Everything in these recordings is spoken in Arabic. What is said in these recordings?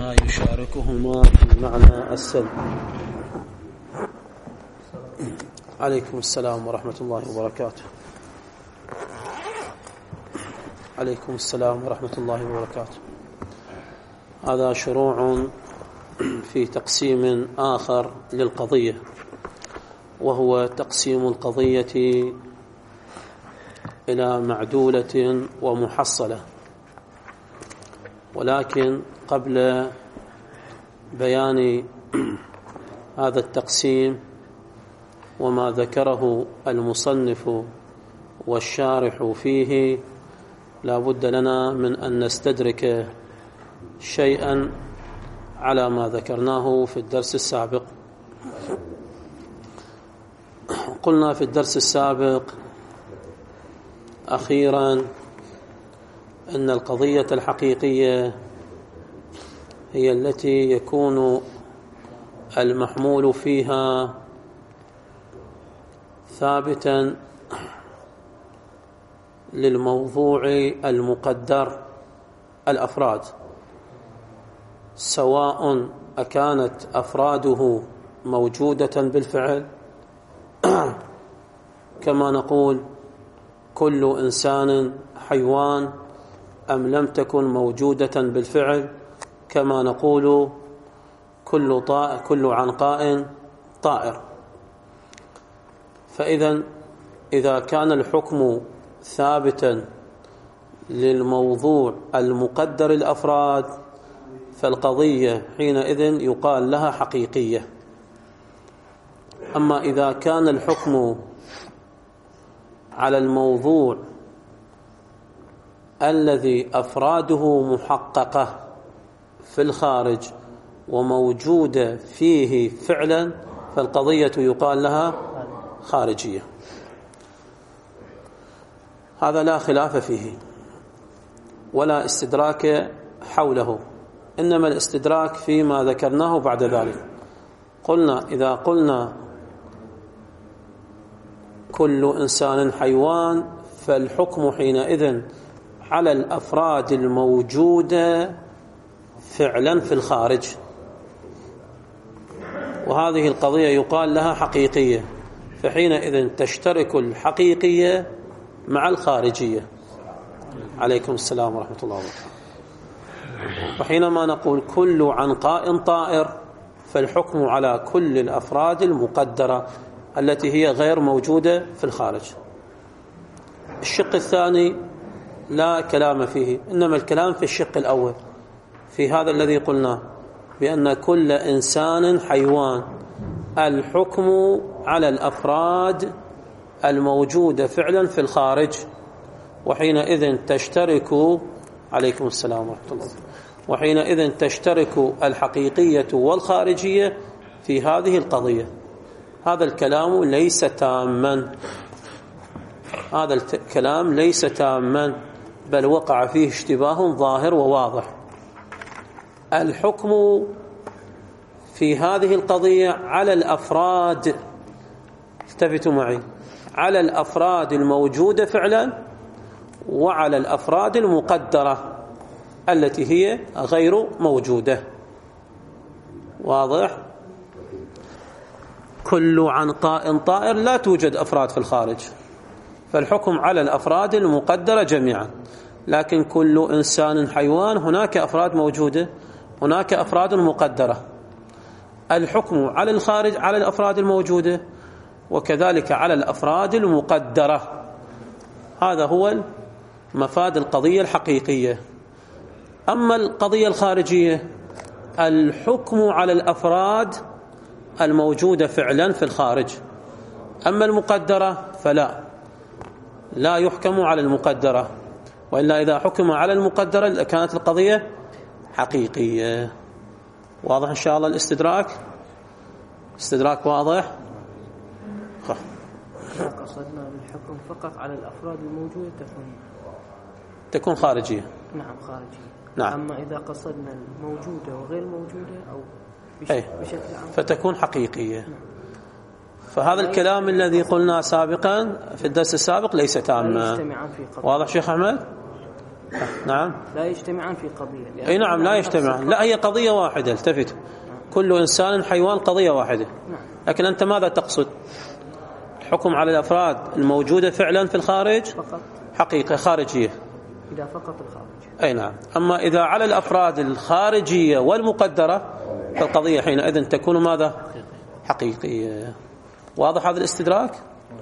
ما يشاركهما في معنى السلب. عليكم السلام ورحمة الله وبركاته. عليكم السلام ورحمة الله وبركاته. هذا شروع في تقسيم آخر للقضية، وهو تقسيم القضية إلى معدولة ومحصلة. ولكن قبل بيان هذا التقسيم وما ذكره المصنف والشارح فيه، لا بد لنا من أن نستدرك شيئا على ما ذكرناه في الدرس السابق. قلنا في الدرس السابق أخيرا أن القضية الحقيقية هي التي يكون المحمول فيها ثابتا للموضوع المقدر الأفراد، سواء أكانت أفراده موجودة بالفعل كما نقول كل إنسان حيوان، أم لم تكن موجودة بالفعل كما نقول كل عنقاء طائر. إذا كان الحكم ثابتا للموضوع المقدر الأفراد، فالقضية حينئذ يقال لها حقيقية. أما إذا كان الحكم على الموضوع الذي أفراده محققة في الخارج وموجودة فيه فعلا، فالقضية يقال لها خارجية. هذا لا خلاف فيه ولا استدراك حوله، إنما الاستدراك فيما ذكرناه بعد ذلك. إذا قلنا كل إنسان حيوان، فالحكم حينئذ على الأفراد الموجودة فعلا في الخارج، وهذه القضية يقال لها حقيقية، فحينئذ تشترك الحقيقية مع الخارجية. عليكم السلام ورحمة الله وبركاته. وحينما نقول كل عنقاء طائر، فالحكم على كل الأفراد المقدرة التي هي غير موجودة في الخارج. الشق الثاني لا كلام فيه، إنما الكلام في الشق الأول، في هذا الذي قلنا بأن كل إنسان حيوان، الحكم على الأفراد الموجودة فعلا في الخارج، وحينئذ تشترك عليكم السلام ورحمة الله، وحينئذ تشترك الحقيقية والخارجية في هذه القضية. هذا الكلام ليس تاما، هذا الكلام ليس تاما، بل وقع فيه اشتباه ظاهر وواضح. الحكم في هذه القضية على الأفراد، التفتوا معي، على الأفراد الموجودة فعلا وعلى الأفراد المقدرة التي هي غير موجودة. واضح؟ كل عنقاء طائر لا توجد أفراد في الخارج، فالحكم على الأفراد المقدرة جميعا. لكن كل إنسان حيوان هناك أفراد موجودة، هناك أفراد مقدرة، الحكم على الخارج على الأفراد الموجودة وكذلك على الأفراد المقدرة. هذا هو مفاد القضية الحقيقية. أما القضية الخارجية، الحكم على الأفراد الموجودة فعلا في الخارج، أما المقدرة لا يحكم على المقدرة، وإلا إذا حكم على المقدرة كانت القضية حقيقية. واضح إن شاء الله الاستدراك واضح؟ قصدنا بالحكم فقط على الأفراد الموجودة تكون خارجية. نعم خارجية. نعم. أما إذا قصدنا الموجودة وغير موجودة أو بشكل عام فتكون حقيقية. نعم. فهذا الكلام الذي قلنا سابقا في الدرس السابق ليس تاما. واضح شيخ أحمد؟ نعم لا يجتمعان في قضية. أي نعم لا يجتمعان، لا هي قضية واحدة. التفت، كل إنسان حيوان قضية واحدة. لكن أنت ماذا تقصد؟ الحكم على الأفراد الموجودة فعلا في الخارج فقط حقيقة خارجية. إذا فقط الخارج. أي نعم. أما إذا على الأفراد الخارجية والمقدرة فالقضية حينئذ تكون ماذا؟ حقيقية. واضح هذا الاستدراك؟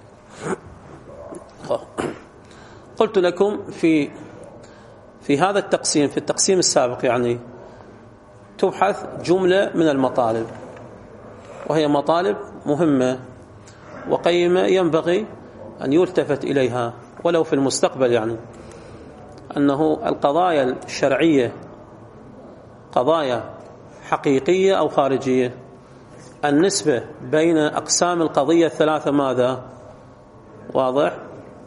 قلت لكم في هذا التقسيم، في التقسيم السابق يعني تبحث جملة من المطالب، وهي مطالب مهمة وقيمة ينبغي أن يلتفت إليها ولو في المستقبل، يعني أنه القضايا الشرعية قضايا حقيقية أو خارجية. النسبة بين أقسام القضية الثلاثة ماذا؟ واضح؟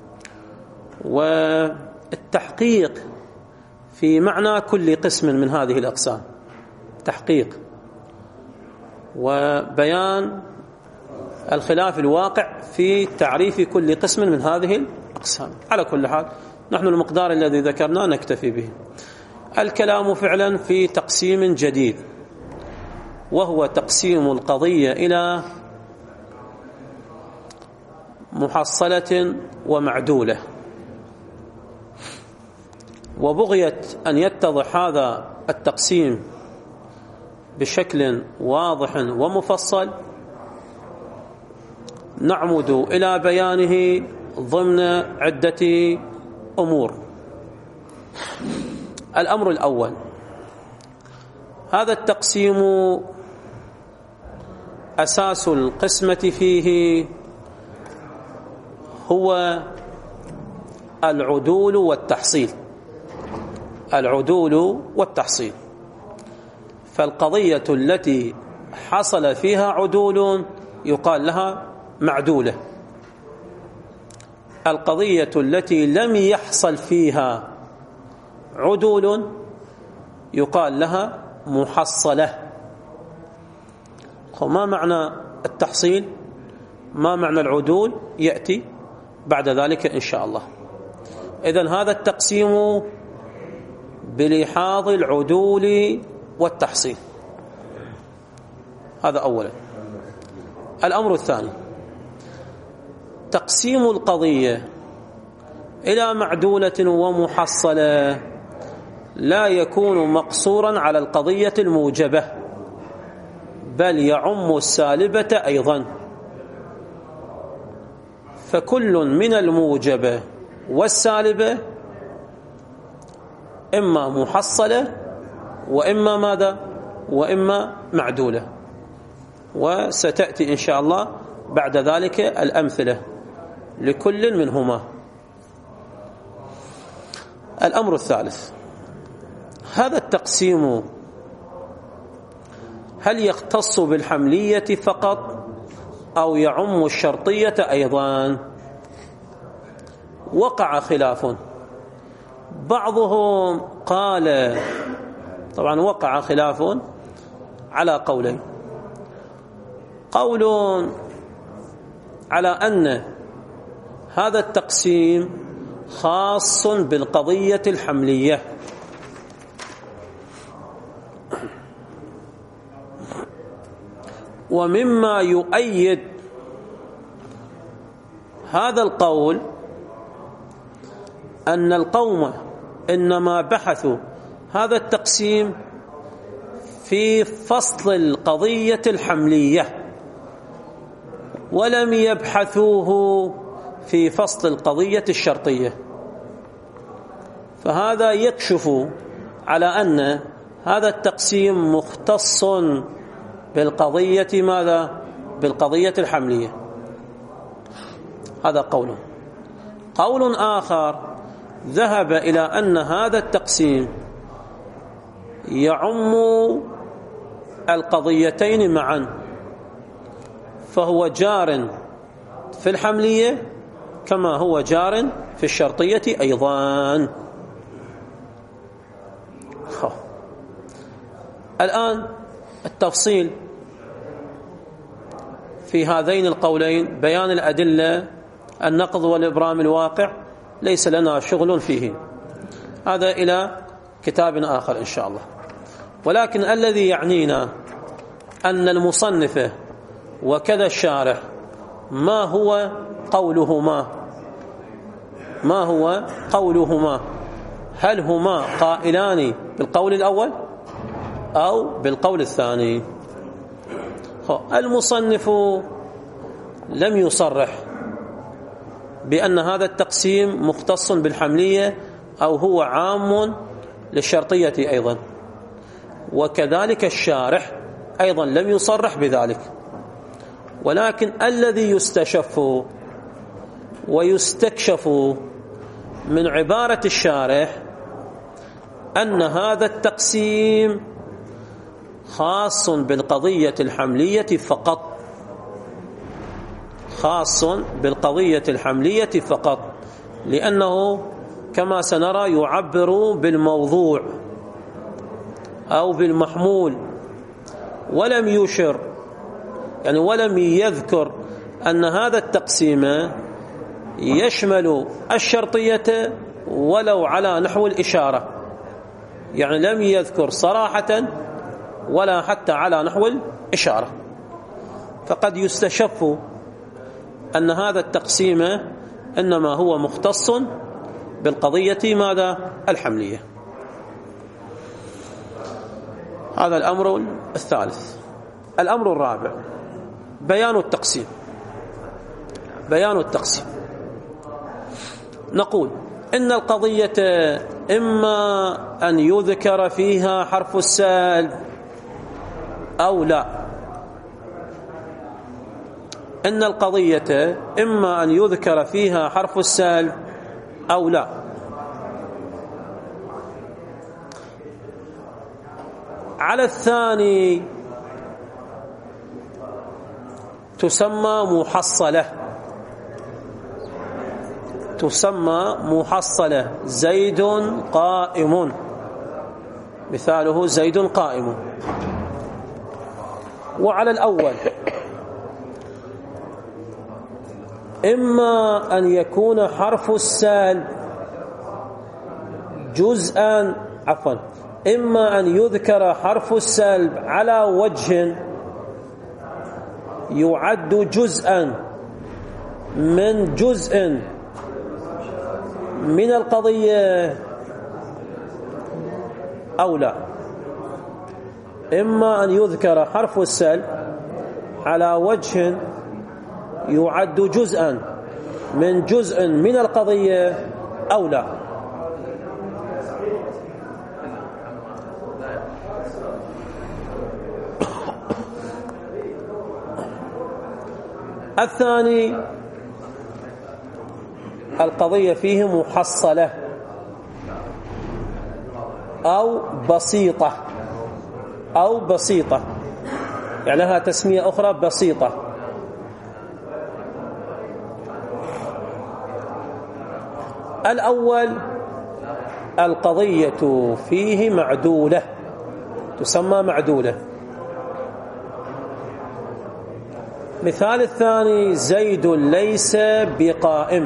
والتحقيق في معنى كل قسم من هذه الأقسام، تحقيق وبيان الخلاف الواقع في تعريف كل قسم من هذه الأقسام. على كل حال نحن المقدار الذي ذكرناه نكتفي به. الكلام فعلا في تقسيم جديد، وهو تقسيم القضية إلى محصلة ومعدولة. وبغية أن يتضح هذا التقسيم بشكل واضح ومفصل نعمد إلى بيانه ضمن عدة أمور. الأمر الأول، هذا التقسيم أساس القسمة فيه هو العدول والتحصيل. العدول والتحصيل، فالقضية التي حصل فيها عدول يقال لها معدولة، القضية التي لم يحصل فيها عدول يقال لها محصلة. وما معنى التحصيل؟ ما معنى العدول؟ يأتي بعد ذلك إن شاء الله. إذن هذا التقسيم بلحاظ العدول والتحصيل، هذا أولا. الأمر الثاني، تقسيم القضية إلى معدولة ومحصلة لا يكون مقصورا على القضية الموجبة، بل يعم السالبة أيضا، فكل من الموجبة والسالبة إما محصلة وإما ماذا؟ وإما معدولة. وستأتي إن شاء الله بعد ذلك الأمثلة لكل منهما. الأمر الثالث، هذا التقسيم هل يختص بالحملية فقط أو يعم الشرطية أيضا؟ وقع خلاف، بعضهم قال، طبعا وقع خلاف على قولين. قول على أن هذا التقسيم خاص بالقضية الحملية، ومما يؤيد هذا القول أن القوم إنما بحثوا هذا التقسيم في فصل القضية الحملية ولم يبحثوه في فصل القضية الشرطية، فهذا يكشف على أن هذا التقسيم مختص بالقضية ماذا؟ بالقضية الحملية. هذا قول. قول آخر ذهب إلى أن هذا التقسيم يعم القضيتين معا، فهو جار في الحملية كما هو جار في الشرطية أيضا. الآن التفصيل في هذين القولين، بيان الأدلة، النقض والإبرام الواقع، ليس لنا شغل فيه. هذا إلى كتاب آخر إن شاء الله. ولكن الذي يعنينا أن المصنف وكذا الشارح ما هو قولهما، هل هما قائلان بالقول الأول أو بالقول الثاني؟ المصنف لم يصرح بأن هذا التقسيم مختص بالحملية أو هو عام للشرطية أيضا، وكذلك الشارح أيضا لم يصرح بذلك. ولكن الذي يستشف ويستكشف من عبارة الشارح أن هذا التقسيم خاص بالقضية الحملية فقط، خاص بالقضية الحملية فقط، لأنه كما سنرى يعبر بالموضوع أو بالمحمول، ولم يشر يعني ولم يذكر أن هذا التقسيم يشمل الشرطية ولو على نحو الإشارة، يعني لم يذكر صراحة ولا حتى على نحو الإشارة. فقد يستشف أن هذا التقسيم إنما هو مختص بالقضية ماذا؟ الحملية. هذا الأمر الثالث. الأمر الرابع بيان التقسيم. بيان التقسيم، نقول إن القضية إما أن يذكر فيها حرف السلب أو لا. إن القضية إما أن يذكر فيها حرف السلب أو لا. على الثاني تسمى محصلة، تسمى محصلة. زيد قائم، مثاله زيد قائم. وعلى الأول إما أن يكون حرف السلب جزءا إما أن يذكر حرف السلب على وجه يعد جزءا من جزء من القضية أو لا. إما أن يذكر حرف السلب على وجه يعد جزءا من جزء من القضية أو لا. الثاني القضية فيه محصلة أو بسيطة، يعني لها تسمية أخرى بسيطة. الأول القضية فيه معدولة، تسمى معدولة. مثال الثاني زيد ليس بقائم،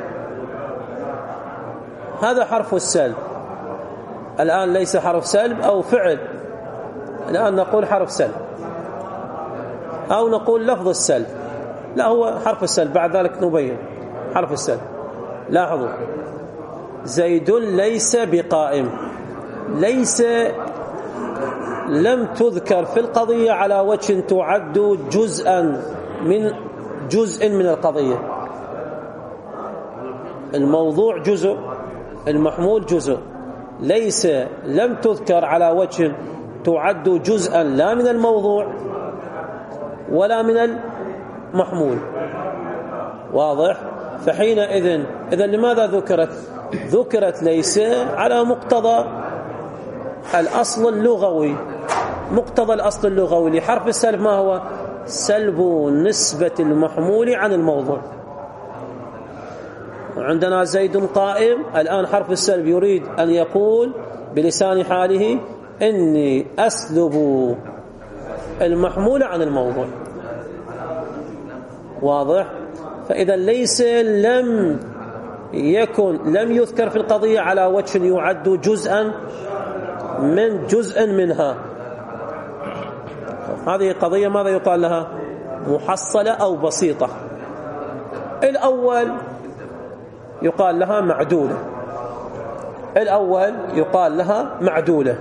هذا حرف السلب. الآن ليس حرف سلب أو فعل، الآن نقول حرف سلب أو نقول لفظ السلب، لا هو حرف السلب، بعد ذلك نبين حرف السلب. لاحظوا زيد ليس بقائم، ليس لم تذكر في القضية على وجه تعد جزء من القضية. الموضوع جزء، المحمول جزء. ليس لم تذكر على وجه تعد جزءا لا من الموضوع ولا من المحمول. واضح؟ فحينئذ إذن لماذا ذكرت ليس على مقتضى الأصل اللغوي. مقتضى الأصل اللغوي لحرف السلب ما هو؟ سلب نسبة المحمول عن الموضوع. عندنا زيد قائم، الآن حرف السلب يريد أن يقول بلسان حاله إني أسلب المحمول عن الموضوع. واضح؟ فإذا ليس لم يكون لم يذكر في القضية على وجه يعد جزءا من جزء منها. هذه قضية ماذا يقال لها؟ محصلة أو بسيطة. الأول يقال لها معدولة، الأول يقال لها معدولة،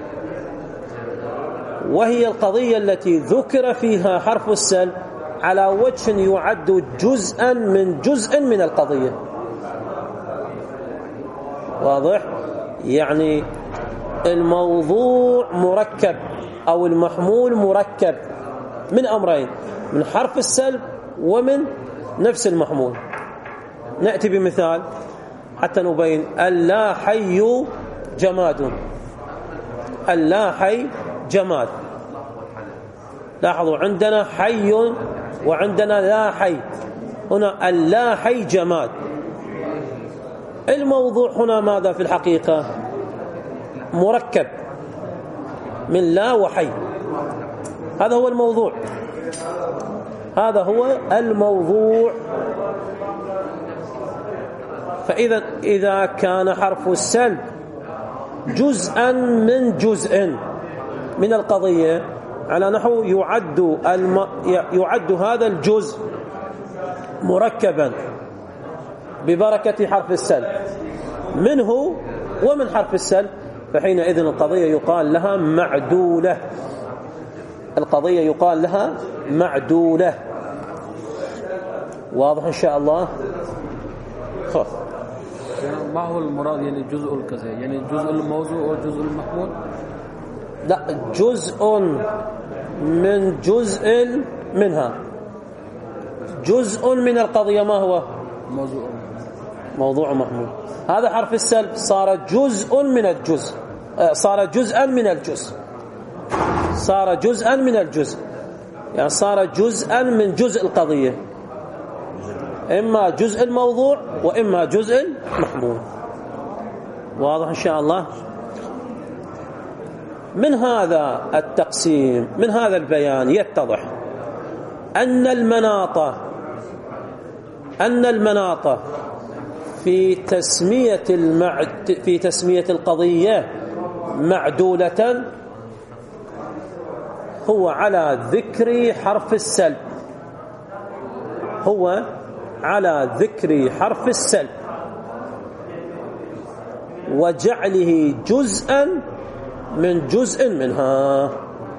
وهي القضية التي ذكر فيها حرف السلب على وجه يعد جزءا من جزء من القضية. واضح؟ يعني الموضوع مركب أو المحمول مركب من أمرين، من حرف السلب ومن نفس المحمول. نأتي بمثال حتى نبين. اللا حي جماد، اللا حي جماد. لاحظوا عندنا حي وعندنا لا حي، هنا اللا حي جماد. الموضوع هنا ماذا في الحقيقة؟ مركب من لا وحي، هذا هو الموضوع، هذا هو الموضوع. فإذا إذا كان حرف السلب جزءا من جزء من القضية على نحو يعد هذا الجزء مركبا ببركة حرف السلب منه ومن حرف السلب، فحينئذ القضية يقال لها معدولة، القضية يقال لها معدولة. واضح إن شاء الله؟ خلاص. ما هو المراد يعني جزء الكذا؟ يعني جزء الموضوع وجزء المحمول؟ لا، جزء من جزء منها، جزء من القضية. ما هو؟ موضوع محمول. هذا حرف السلب صار جزء من الجزء، صار جزءا من الجزء، صار جزءا من الجزء، يعني صار جزءا من جزء القضية، إما جزء الموضوع وإما جزء المحمول. واضح إن شاء الله؟ من هذا التقسيم، من هذا البيان يتضح أن المناط في تسمية القضية معدولة هو على ذكر حرف السلب، هو على ذكر حرف السلب وجعله جزءا من جزء منها.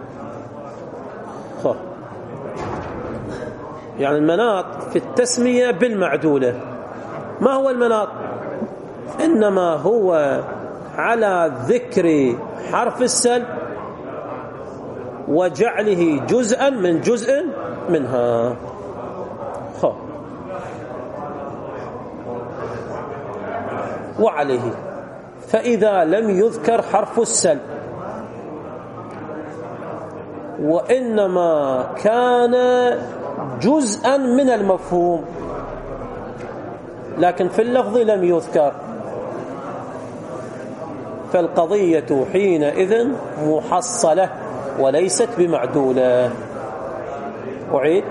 يعني المناط في التسمية بالمعدولة. ما هو المناط؟ إنما هو على ذكر حرف السلب وجعله جزءا من جزء منها. وعليه فإذا لم يذكر حرف السلب وإنما كان جزءا من المفهوم لكن في اللفظ لم يذكر، فالقضية حينئذ محصلة وليست بمعدولة. أعيد.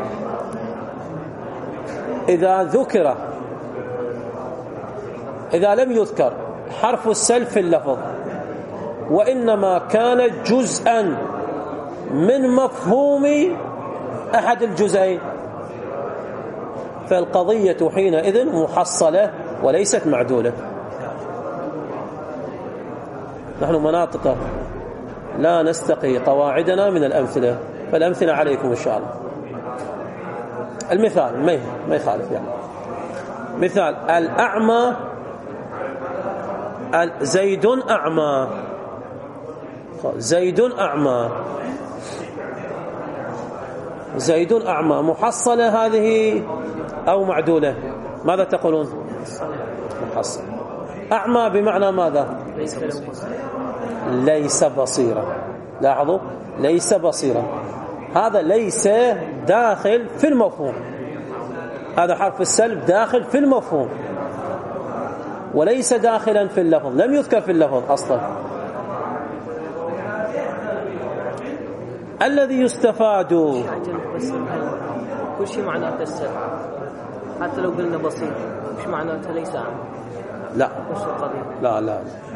إذا لم يذكر حرف السلب في اللفظ وإنما كان جزءا من مفهوم أحد الجزئين، فالقضية حينئذ محصلة وليست معدولة. نحن مناطق لا نستقي قواعدنا من الأمثلة، فالأمثلة عليكم إن شاء الله. المثال ما يخالف يعني. مثال: الأعمى، زيد أعمى، زيد أعمى، زيد أعمى، محصلة هذه أو معدولة؟ ماذا تقولون؟ محصل. أعمى بمعنى ماذا؟ ليس بصيرا. لاحظوا، ليس بصيرا، هذا ليس داخل في المفهوم، هذا حرف السلب داخل في المفهوم وليس داخلا في اللفظ، لم يذكر في اللفظ أصلا. الذي يستفاد كل شيء معناته السلب. حتى لو قلنا بصير مش معناته ليس أعمى؟ لا نفس القضية. لا.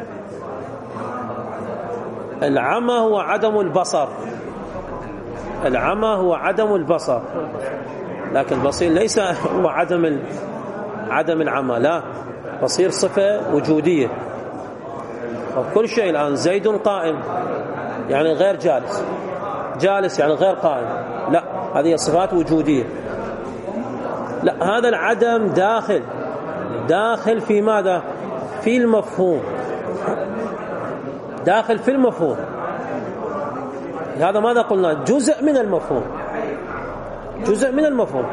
العمى هو عدم البصر. العمى هو عدم البصر، لكن البصير ليس هو عدم العمى. لا، بصير صفة وجودية. وكل شيء الآن زيد قائم يعني غير جالس، جالس يعني غير قائم. لا، هذه صفات وجودية. لا، هذا العدم داخل في ماذا؟ في المفهوم، داخل في المفهوم. هذا ماذا قلنا؟ جزء من المفهوم، جزء من المفهوم.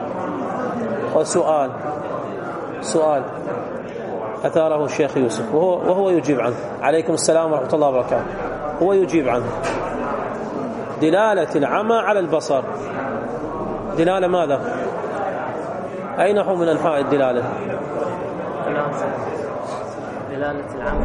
وسؤال أثاره الشيخ يوسف وهو يجيب عنه. عليكم السلام ورحمة الله وبركاته. هو يجيب عنه. دلالة العمى على البصر دلالة ماذا؟ أي نحو من أنحاء الدلالة؟ دلالة العمى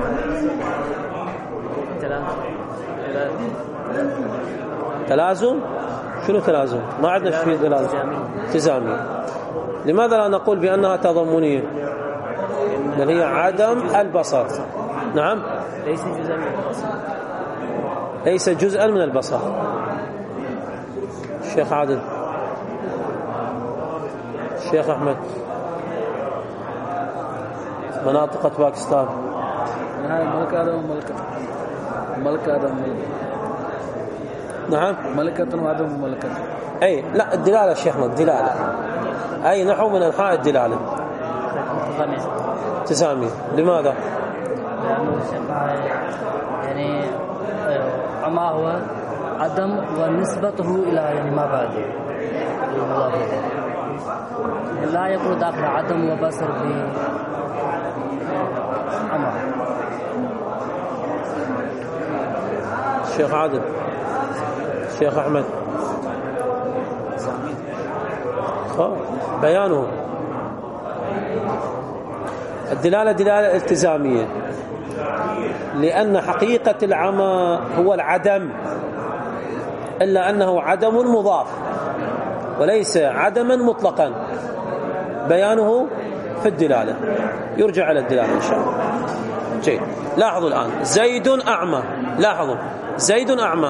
تلازم. شنو تلازم؟ ما عندنا شيء تلازم. التزامية. لماذا لا نقول بأنها تضمنية؟ بل هي عدم البصر. نعم، ليس جزءا من البصر. الشيخ عادل، الشيخ أحمد، مناطق باكستان. ملك آدم ملك آدم. نعم، ملكة وآدم ملكة. أي لا، الدلالة شيخنا، الدلالة أي نحو من أنحاء الدلالة تسامي. لماذا؟ يعني عما هو عدم ونسبته إلى يعني ما بعد لا يكون داخل عدم وبصر بعمى. الشيخ عادل، الشيخ أحمد، بيانه الدلالة دلالة التزامية، لأن حقيقة العمى هو العدم، إلا أنه عدم مضاف وليس عدما مطلقا. بيانه في الدلالة، يرجع إلى الدلالة إن شاء الله. جيد. لاحظوا الآن زيد أعمى. لاحظوا زيد أعمى.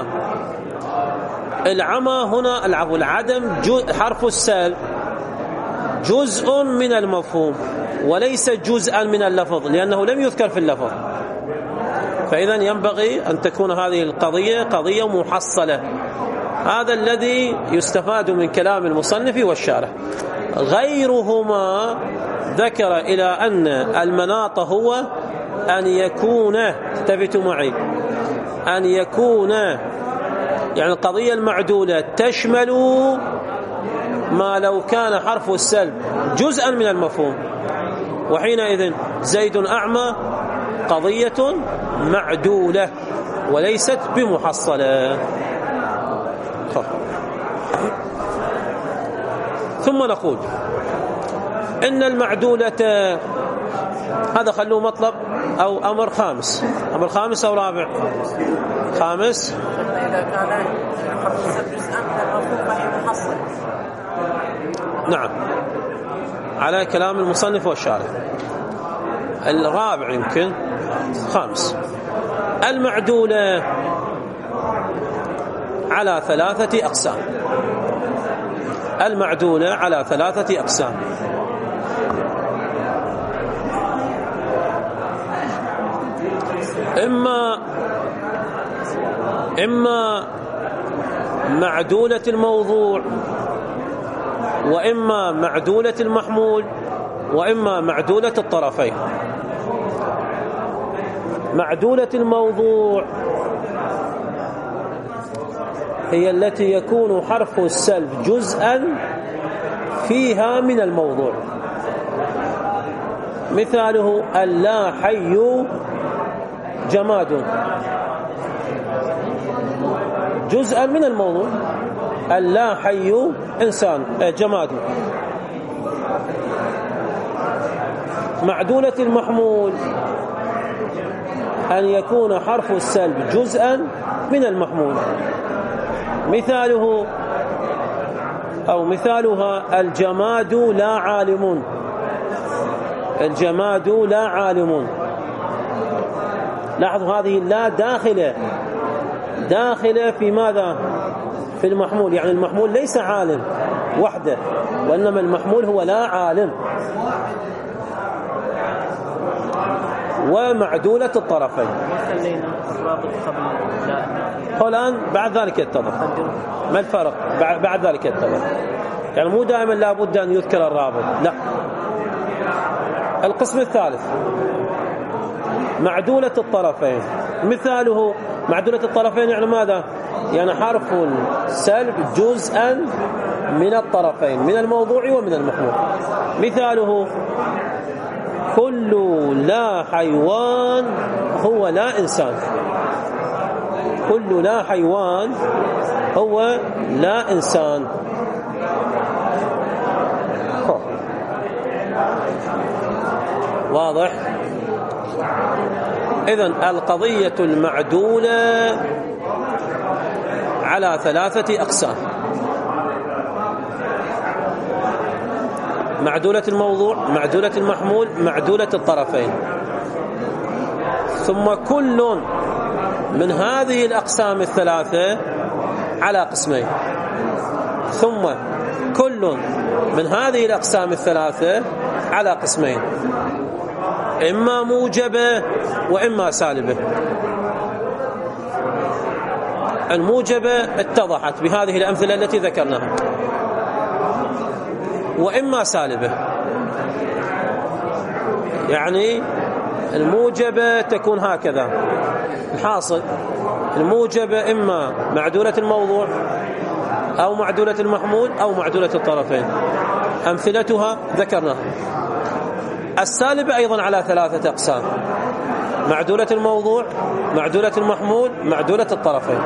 العمى هنا العدم حرف السال جزء من المفهوم وليس جزءا من اللفظ، لأنه لم يذكر في اللفظ. فإذا ينبغي أن تكون هذه القضية قضية محصلة. هذا الذي يستفاد من كلام المصنف والشارح. غيرهما ذكر إلى أن المناط هو أن يكون، انتبهوا معي، أن يكون يعني القضية المعدولة تشمل ما لو كان حرف السلب جزءا من المفهوم، وحينئذ زيد أعمى قضية معدولة وليست بمحصلة. ثم نقول إن المعدولة، هذا خلوه مطلب أو أمر خامس. أمر خامس أو رابع؟ خامس. إذا كان حرف السلب جزءا من المفهوم فهي محصل. نعم، على كلام المصنف والشارح. الرابع يمكن خامس. المعدولة على 3 أقسام. المعدولة على 3 أقسام. إما معدولة الموضوع، وإما معدولة المحمول، وإما معدولة الطرفين. معدولة الموضوع هي التي يكون حرف السلب جزءا فيها من الموضوع. مثاله اللا حي جماد، جزءا من الموضوع. اللا حي إنسان جماد. معدولة المحمول أن يكون حرف السلب جزءا من المحمول. مثاله أو مثالها الجماد لا عالم. الجماد لا عالم. لاحظوا هذه اللا داخلة في ماذا؟ في المحمول، يعني المحمول ليس عالم وحده، وإنما المحمول هو لا عالم. ومعدولة الطرفين. خلينا الرابط قبل لا. والآن بعد ذلك يتضح. ما الفرق؟ بعد ذلك يتضح. يعني مو دائما لابد أن يذكر الرابط، لا. القسم الثالث معدولة الطرفين. مثاله معدولة الطرفين يعني ماذا؟ يعني حرف السلب جزءا من الطرفين، من الموضوع ومن المحمول. مثاله كل لا حيوان هو لا إنسان. كل لا حيوان هو لا إنسان. واضح؟ إذن القضية المعدولة على 3 أقسام: معدولة الموضوع، معدولة المحمول، معدولة الطرفين. ثم كل من هذه الأقسام الثلاثة على قسمين. ثم كل من هذه الأقسام الثلاثة على قسمين: إما موجبة وإما سالبة. الموجبة اتضحت بهذه الأمثلة التي ذكرناها، وإما سالبة. يعني الموجبة تكون هكذا. الحاصل الموجبة إما معدولة الموضوع أو معدولة المحمول أو معدولة الطرفين. أمثلتها ذكرناها. السالبة أيضا على 3 أقسام: معدولة الموضوع، معدولة المحمول، معدولة الطرفين.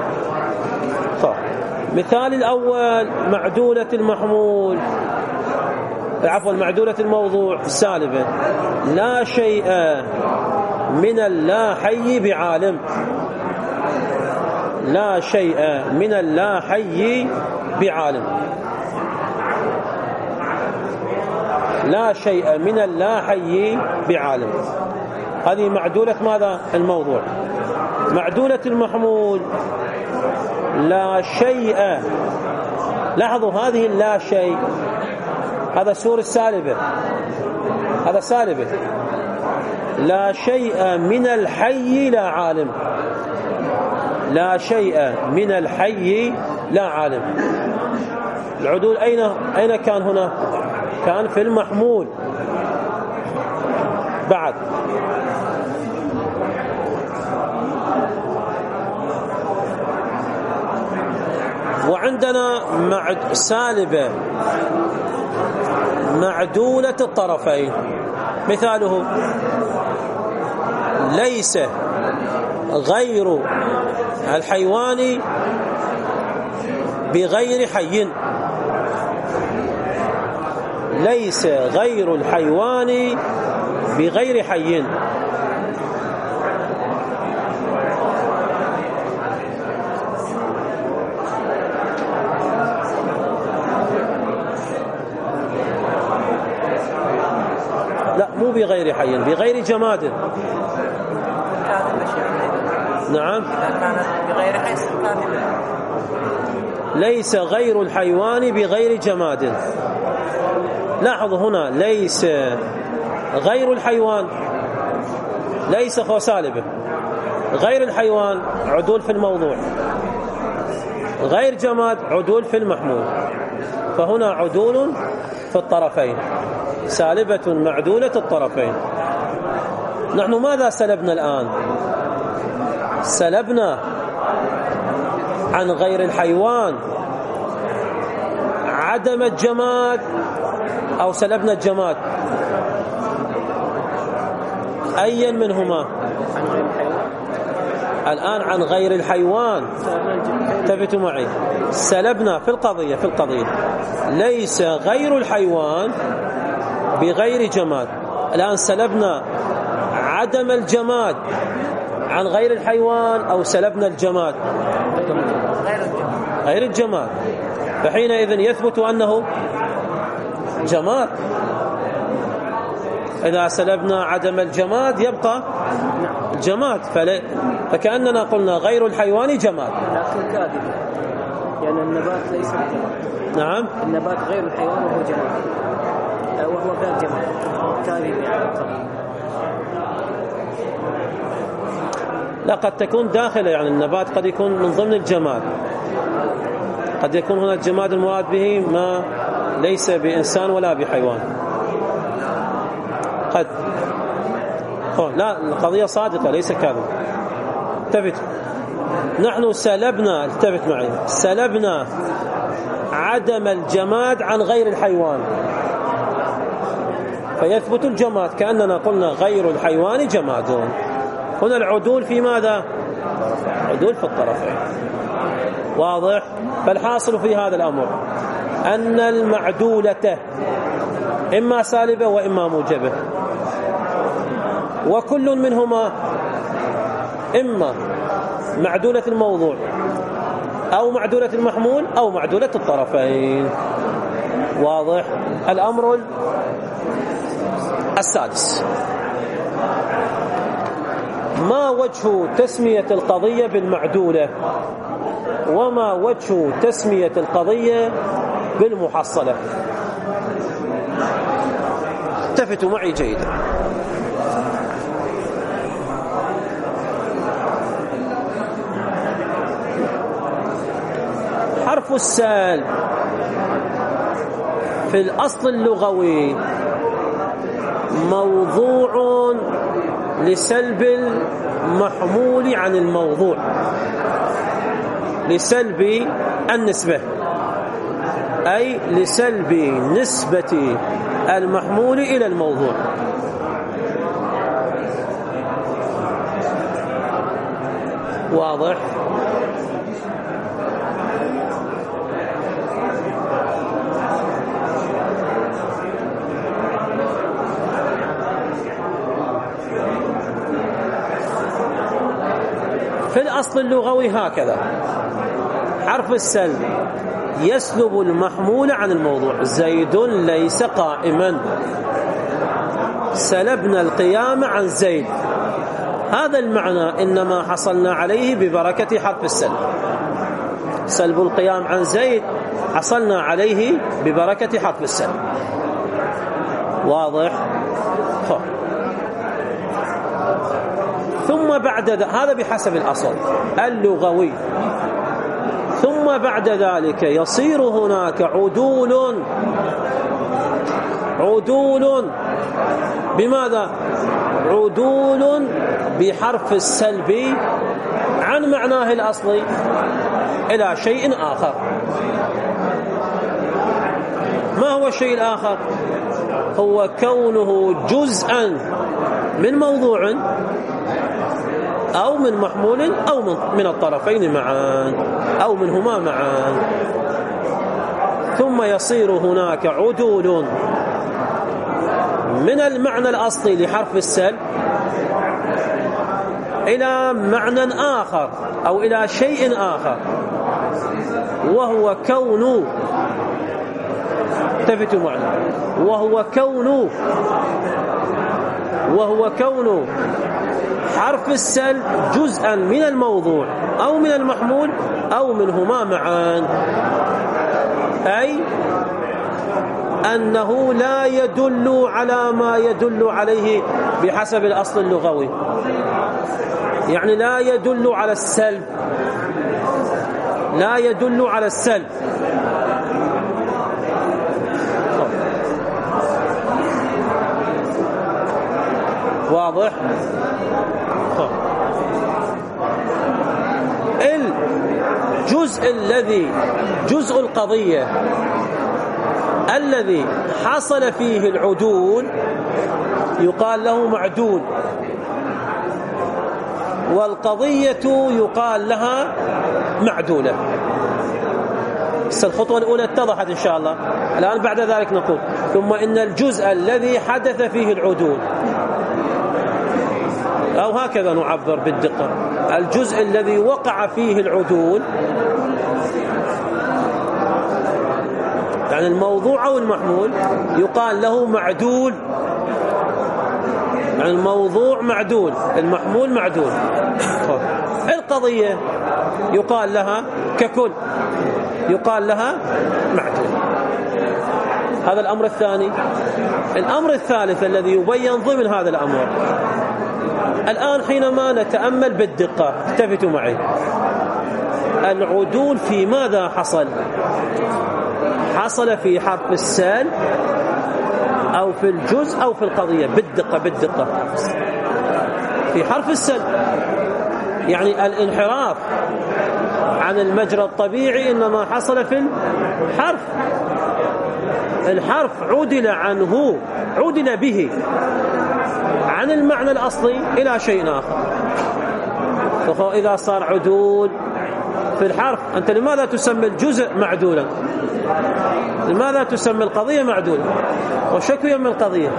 مثال الأول معدولة المحمول، عفوا معدولة الموضوع السالبة: لا شيء من اللا حي بعالم. لا شيء من اللا حي بعالم. لا شيء من اللا حي بعالم. هذه معدولة ماذا؟ الموضوع. معدولة المحمول: لا شيء. لاحظوا هذه اللا شيء، هذا سور السالبة، هذا سالبة. لا شيء من الحي لا عالم. لا شيء من الحي لا عالم. العدول أين كان هنا؟ كان في المحمول. بعد وعندنا سالبة معدولة الطرفين. مثاله ليس غير الحيوان بغير حي. ليس غير الحيوان بغير حي. لا، مو بغير حي، بغير جماد. نعم، بغير حي. ليس غير الحيوان بغير جماد. لاحظوا هنا ليس غير الحيوان، ليس هو سالبة. غير الحيوان عدول في الموضوع، غير جماد عدول في المحمول. فهنا عدول في الطرفين، سالبة معدولة الطرفين. نحن ماذا سلبنا الآن؟ سلبنا عن غير الحيوان عدم الجماد أو سلبنا الجماد؟ أيا منهما؟ الآن عن غير الحيوان. انتبهوا معي، سلبنا في القضية ليس غير الحيوان بغير جماد. الآن سلبنا عدم الجماد عن غير الحيوان أو سلبنا الجماد؟ غير الجماد، فحينئذ يثبت أنه جماد. إذا سلبنا عدم الجماد يبقى الجماد، فكأننا قلنا غير الحيوان جماد. لكن كاذب، يعني النبات ليس جماد. نعم، النبات غير الحيوان وهو جماد، وهو غير جماد، كاذب يعني. لا، قد تكون داخلة، يعني النبات قد يكون من ضمن الجماد، قد يكون هنا الجماد المراد به ما ليس بإنسان ولا بحيوان. قد لا، القضية صادقة ليس كاذب. التفت، نحن سلبنا، التفت معي، سلبنا عدم الجماد عن غير الحيوان فيثبت الجماد، كأننا قلنا غير الحيوان جماد. هنا العدول في ماذا؟ عدول في الطرفين. واضح؟ فالحاصل في هذا الأمر أن المعدولة إما سالبة وإما موجبة، وكل منهما إما معدولة الموضوع أو معدولة المحمول أو معدولة الطرفين. واضح؟ الأمر السادس: ما وجه تسمية القضية بالمعدولة، وما وجه تسمية القضية بالمحصلة؟ التفتوا معي جيدا. حرف السال في الأصل اللغوي موضوع لسلب المحمول عن الموضوع، لسلب النسبة، أي لسلب نسبة المحمول إلى الموضوع. واضح؟ في الأصل اللغوي هكذا: حرف السلب يسلب المحمول عن الموضوع. زيد ليس قائما، سلبنا القيام عن زيد. هذا المعنى إنما حصلنا عليه ببركة حرف السلب. سلب القيام عن زيد حصلنا عليه ببركة حرف السلب. واضح؟ ثم بعد هذا بحسب الأصل اللغوي. ثم بعد ذلك يصير هناك عدول بماذا؟ عدول بحرف السلب عن معناه الأصلي إلى شيء آخر. ما هو الشيء الآخر؟ هو كونه جزءا من موضوع أو من محمول أو من الطرفين معا أو منهما معا. ثم يصير هناك عدول من المعنى الأصلي لحرف السلب إلى معنى آخر أو إلى شيء آخر، وهو كون، التفتوا معنا، وهو كون حرف السلب جزءا من الموضوع أو من المحمول أو منهما معا، أي أنه لا يدل على ما يدل عليه بحسب الأصل اللغوي، يعني لا يدل على السلب، لا يدل على السلب. واضح؟ جزء القضية الذي حصل فيه العدول يقال له معدول، والقضية يقال لها معدولة. الخطوة الأولى اتضحت إن شاء الله. الآن بعد ذلك نقول ثم إن الجزء الذي حدث فيه العدول، أو هكذا نعبر بالدقة، الجزء الذي وقع فيه العدول يعني الموضوع أو المحمول يقال له معدول، يعني الموضوع معدول، المحمول معدول. القضية يقال لها ككل، يقال لها معدول. هذا الأمر الثاني. الأمر الثالث الذي يبين ضمن هذا الأمر، الآن حينما نتأمل بالدقة، التفتوا معي، العدول في ماذا حصل؟ حصل في حرف السال أو في الجزء أو في القضية؟ بالدقة بالدقة، في حرف السل. يعني الانحراف عن المجرى الطبيعي إنما حصل في الحرف. الحرف عدل عنه، عدل به عن المعنى الأصلي إلى شيء آخر. فإذا صار عدول في الحرف، أنت لماذا تسمي الجزء معدولا؟ لماذا تسمي القضية معدولة؟ وشكو يم القضية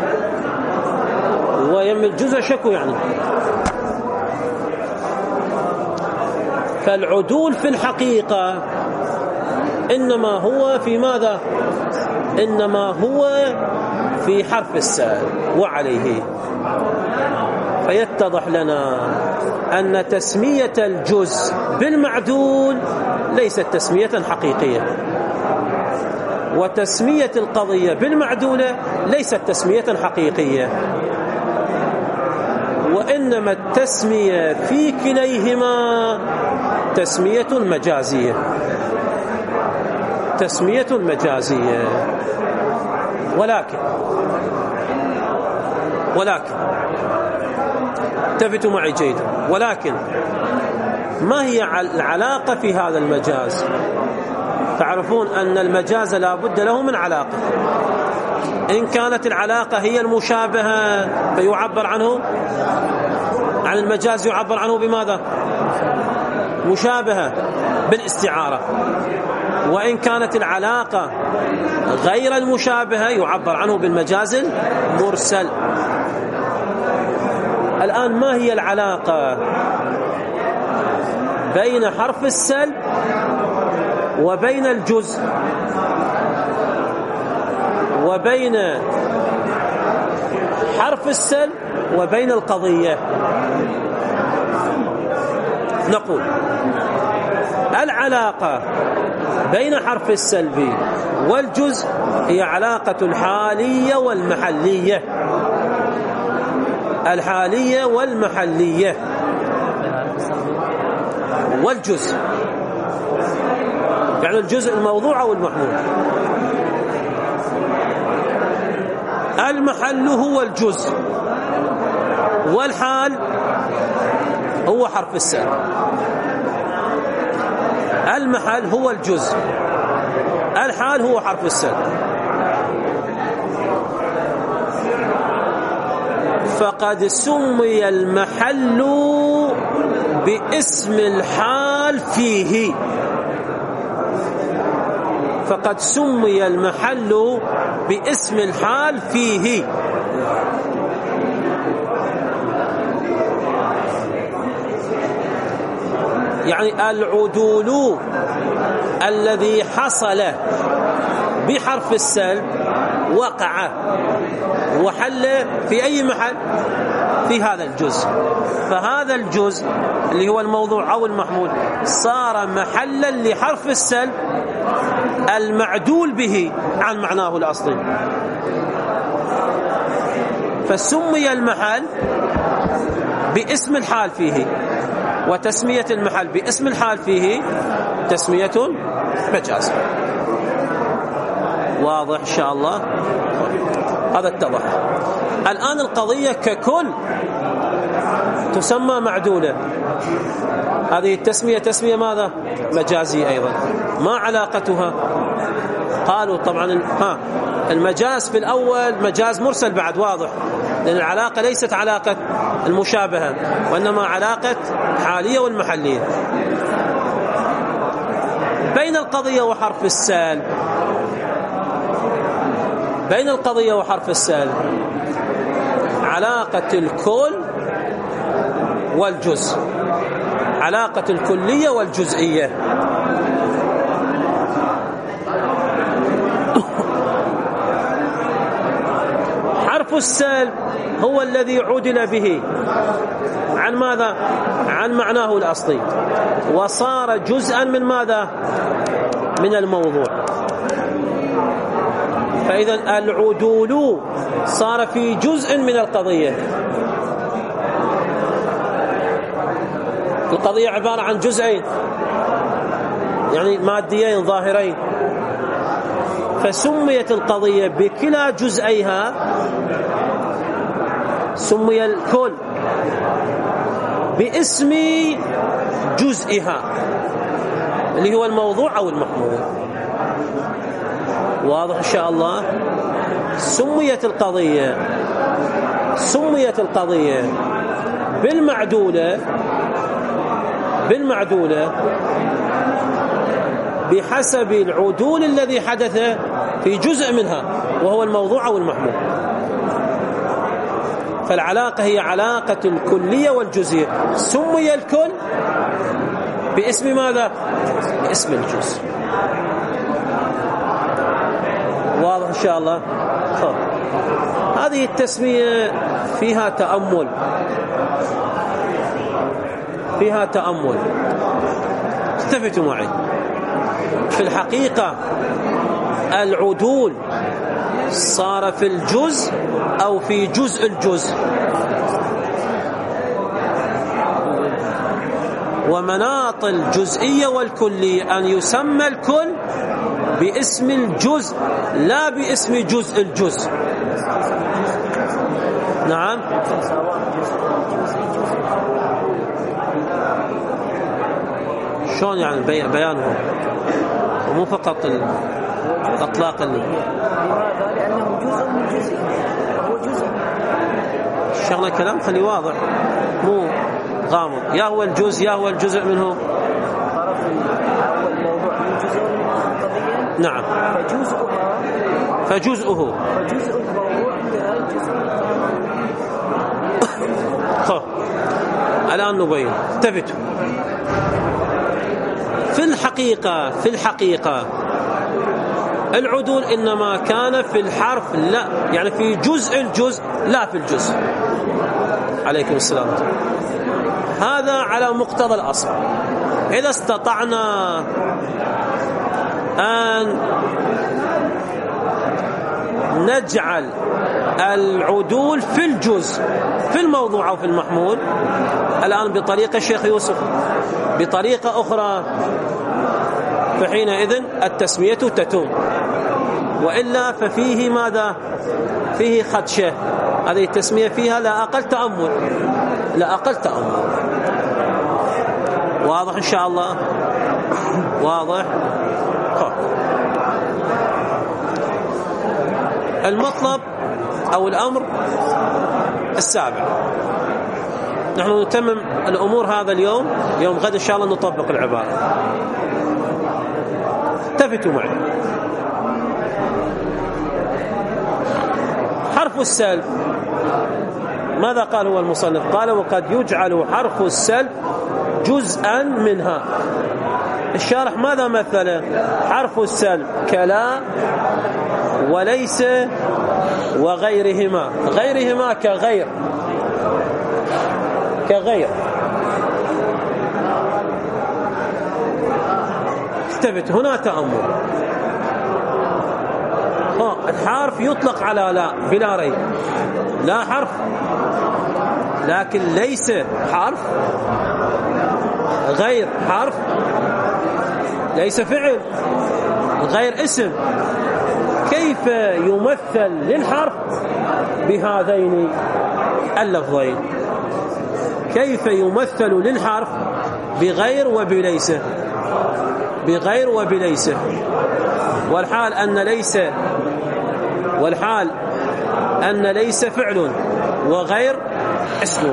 ويم الجزء شكو يعني. فالعدول في الحقيقة إنما هو في ماذا؟ إنما هو في حرف السال وعليه. فيتضح لنا أن تسمية الجزء بالمعدول ليست تسمية حقيقية، وتسمية القضية بالمعدولة ليست تسمية حقيقية، وإنما التسمية في كليهما تسمية مجازية، تسمية مجازية. ولكن التفتوا معي جيدا، ولكن ما هي العلاقة في هذا المجاز؟ تعرفون أن المجاز لا بد له من علاقة. إن كانت العلاقة هي المشابهة فيعبر عنه عن المجاز، يعبر عنه بماذا؟ مشابهة بالاستعارة. وإن كانت العلاقة غير المشابهة يعبر عنه بالمجاز المرسل. الآن ما هي العلاقة بين حرف السل وبين الجزء وبين حرف السل وبين القضية؟ نقول العلاقة بين حرف السلب والجزء هي علاقة الحالية والمحلية، الحالية والمحلية. والجزء يعني الجزء الموضوع أو المحمول. المحل هو الجزء، والحال هو حرف السل. المحل هو الجزء، الحال هو حرف السل. فقد سمي المحل باسم الحال فيه، فقد سمي المحل باسم الحال فيه. يعني العدول الذي حصل بحرف السلب وقع وحل في أي محل؟ في هذا الجزء. فهذا الجزء اللي هو الموضوع أو المحمول صار محلا لحرف السلب المعدول به عن معناه الأصلي. فسمي المحل باسم الحال فيه، وتسمية المحل باسم الحال فيه تسمية مجاز. واضح إن شاء الله؟ هذا اتضح. الآن القضية ككل تسمى معدولة. هذه التسمية تسمية ماذا؟ مجازية أيضا. ما علاقتها؟ قالوا طبعا المجاز في الأول مجاز مرسل بعد، واضح، لأن العلاقة ليست علاقة المشابهة وإنما علاقة حالية والمحلية. بين القضية وحرف السال، بين القضية وحرف السال علاقة الكل والجزء، علاقة الكلية والجزئية. السلب هو الذي عدل به عن ماذا؟ عن معناه الأصلي، وصار جزءا من ماذا؟ من الموضوع. فإذا العدول صار في جزء من القضية. القضية عبارة عن جزئين، يعني ماديين ظاهرين، فسميت القضية بكلا جزئيها، سمي الكل باسم جزئها اللي هو الموضوع أو المحمول. واضح إن شاء الله؟ سميت القضية بالمعدولة بحسب العدول الذي حدث في جزء منها وهو الموضوع أو المحمول. فالعلاقة هي علاقة الكلية والجزئية. سمي الكل باسم ماذا؟ باسم الجزء. واضح إن شاء الله؟ هذه التسمية فيها تأمل. التفتوا معي. في الحقيقة العدول صار في الجزء أو في جزء الجزء، ومناط الجزئية والكلية أن يسمى الكل باسم الجزء لا باسم جزء الجزء. نعم. شلون يعني بيانه؟ ومو فقط الأطلاق اللي لماذا؟ لأنه جزء من جزء، هو جزء. شغله كلام خلي واضح مو غامض. يا هو الجزء يا هو الجزء منه. طرف أول موضوع من جزء من القضية. نعم. فجزءه الموضوع كجزء. الآن نبين. التفتوا. في الحقيقة العدول إنما كان في الحرف، لا يعني في جزء الجزء لا في الجزء. عليكم السلام. هذا على مقتضى الأصل. إذا استطعنا أن نجعل العدول في الجزء في الموضوع أو في المحمول الآن بطريقة الشيخ يوسف، بطريقة أخرى، فحينئذ التسمية تتم، وإلا ففيه ماذا؟ فيه خدشة. هذه التسمية فيها لا أقل تأمل. واضح إن شاء الله؟ واضح؟ المطلب أو الأمر السابع، نحن نتمم الأمور هذا اليوم، يوم غد إن شاء الله نطبق العبارة. التفتوا معي. حرف السلب ماذا قال هو المصنف؟ قال وقد يجعل حرف السلب جزءا منها. الشارح ماذا مثل؟ حرف السلب كلا وليس وغيرهما. غيرهما كغير اكتبت هنا تأمل. الحرف يطلق على لا بلا ريب، لا حرف، لكن ليس حرف، غير حرف، ليس فعل، غير اسم. كيف يمثل للحرف بهذين اللفظين؟ كيف يمثل للحرف بغير وبليس؟ بغير وبليس، والحال أن ليس فعل وغير اسم.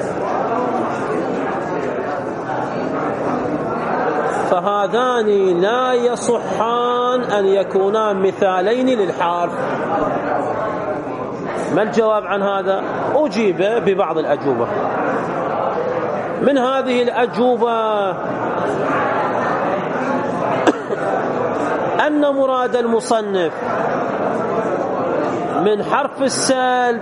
فهذان لا يصحان أن يكونا مثالين للحرف. ما الجواب عن هذا؟ أجيب ببعض الأجوبة. من هذه الأجوبة أن مراد المصنف من حرف السلب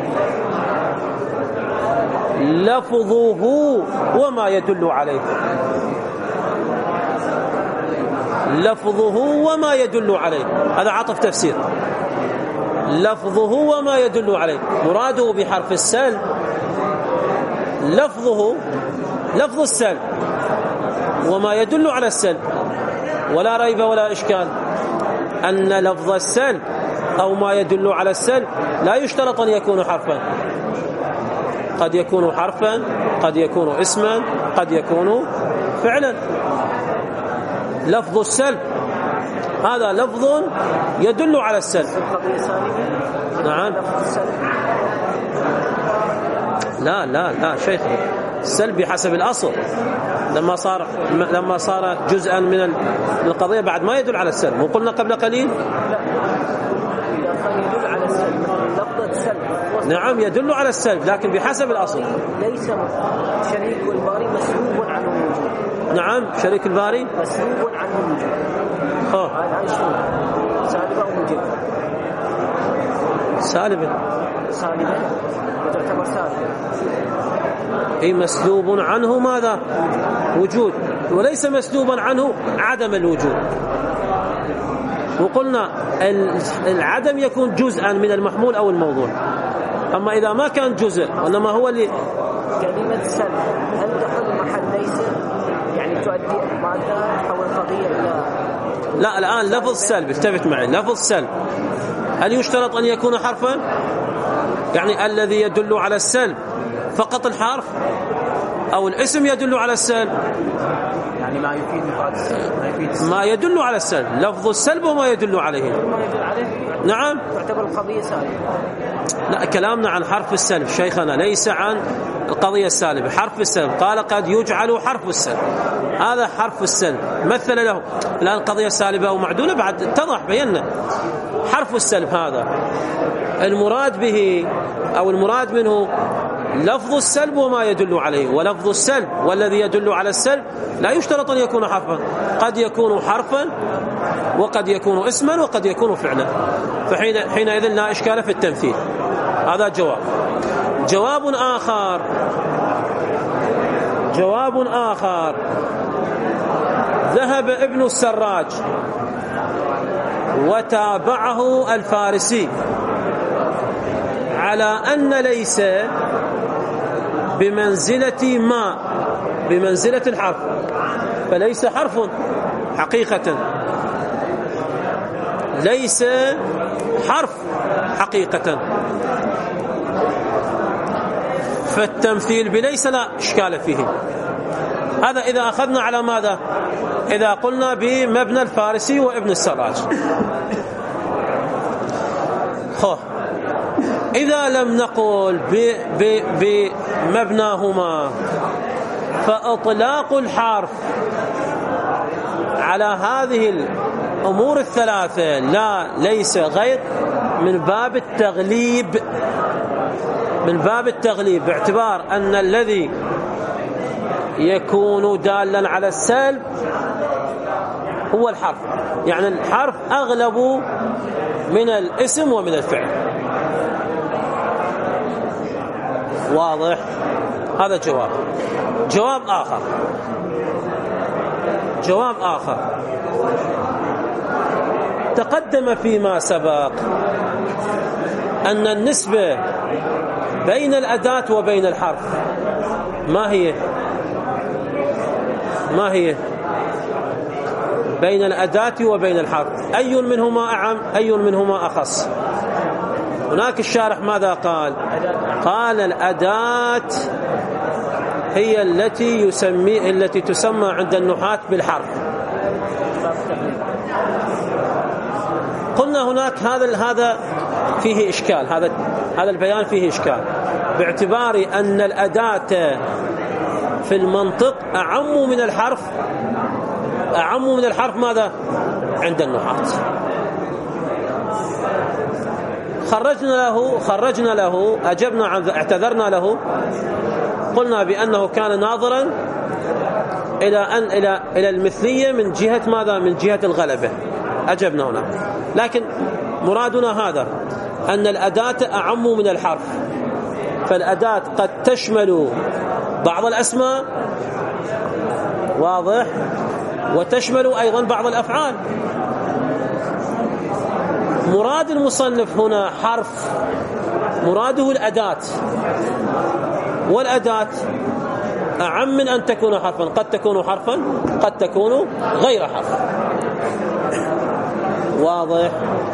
لفظه وما يدل عليه. لفظه وما يدل عليه، هذا عطف تفسير. لفظه وما يدل عليه، مراده بحرف السلب لفظه، لفظ السلب وما يدل على السلب. ولا ريب ولا إشكال أن لفظ السلب أو ما يدل على السلب لا يشترط أن يكون حرفا، قد يكون حرفا، قد يكون اسما، قد يكون فعلا. لفظ السلب هذا لفظ يدل على السلب. نعم. لا لا لا شيخ، السلب بحسب الأصل لما صار جزءا من القضية بعد ما يدل على السلب. وقلنا قبل قليل يدل على السلب، لفظ السلب نعم يدل على السلب لكن بحسب الأصل. ليس شريك الباري مسلوب عنه الوجود. نعم شريك الباري مسلوب عنه الوجود. هذا شنو؟ سالبة أو موجبة؟ سالبة. سالبة تعتبر سالبة. أي مسلوب عنه ماذا؟ وجود، وليس مسلوبا عنه عدم الوجود. وقلنا العدم يكون جزءا من المحمول أو الموضوع، أما إذا ما كان جزء وإنما هو اللي كلمة سلب هل تحل محل ليس؟ يعني تؤدي معناتها تحول القضية إلى لا. الآن لفظ سلب، التفت معي، لفظ سلب هل يشترط أن يكون حرفا؟ يعني الذي يدل على السلب فقط الحرف أو الاسم يدل على السلب؟ يعني ما يفيد ما يدل على السلب، لفظ السلب وما يدل عليه. نعم تعتبر القضية سالبة. لا، كلامنا عن حرف السلب شيخنا، ليس عن القضية السالبة. حرف السلب قال قد يجعل حرف السلب، هذا حرف السلب مثل له. الآن القضية السالبة ومعدولة بعد اتضح بينا. حرف السلب هذا المراد به أو المراد منه لفظ السلب وما يدل عليه. ولفظ السلب والذي يدل على السلب لا يشترط أن يكون حرفا، قد يكون حرفا وقد يكون اسما وقد يكون فعلا. فحينئذ لا إشكال في التمثيل. هذا جواب. جواب آخر ذهب ابن السراج وتابعه الفارسي على أن ليس بمنزلة ما، بمنزلة الحرف، فليس حرف حقيقة، ليس حرف حقيقة. فالتمثيل بليس لا إشكال فيه. هذا إذا أخذنا على ماذا؟ إذا قلنا بمبنى الفارسي وابن السراج. إذا لم نقل بمبناهما فإطلاق الحرف على هذه الأمور الثلاثة لا، ليس غير من باب التغليب، من باب التغليب، باعتبار أن الذي يكون دالا على السلب هو الحرف، يعني الحرف أغلب من الاسم ومن الفعل. واضح؟ هذا جواب. جواب آخر تقدم فيما سبق أن النسبة بين الأداة وبين الحرف ما هي؟ بين الأداة وبين الحرف أي منهما أعم، أي منهما أخص؟ هناك الشارح ماذا قال؟ قال الأداة هي التي تسمى عند النحاة بالحرف. قلنا هناك هذا فيه إشكال، هذا البيان فيه إشكال، باعتبار أن الأداة في المنطق أعم من الحرف. أعم من الحرف ماذا؟ عند النحاة. خرجنا له أجبنا عن اعتذرنا له، قلنا بأنه كان ناظرا إلى المثلية من جهة ماذا؟ من جهة الغلبة. أجبنا هنا، لكن مرادنا هذا أن الأداة أعم من الحرف، فالأداة قد تشمل بعض الأسماء، واضح، وتشمل أيضا بعض الأفعال. مراد المصنف هنا حرف، مراده الأداة، والأداة أعم من أن تكون حرفا، قد تكون حرفا قد تكون غير حرف، واضح.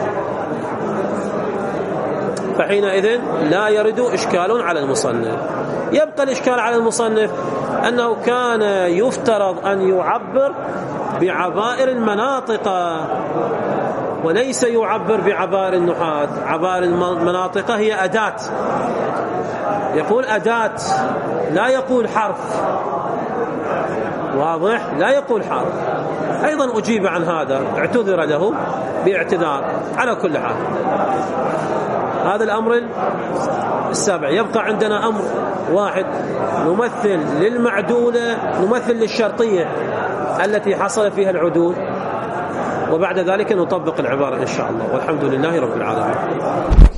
فحينئذ لا يرد إشكال على المصنف. يبقى الإشكال على المصنف أنه كان يفترض أن يعبر بعبائر المناطق وليس يعبر بعبائر النحاة. عبائر المناطق هي أداة، يقول أداة لا يقول حرف، واضح، لا يقول حرف. أيضا أجيب عن هذا، اعتذر له باعتذار. على كل حال هذا الأمر السابع. يبقى عندنا أمر واحد، نمثل للمعدولة، نمثل للشرطية التي حصل فيها العدول، وبعد ذلك نطبق العبارة إن شاء الله، والحمد لله رب العالمين.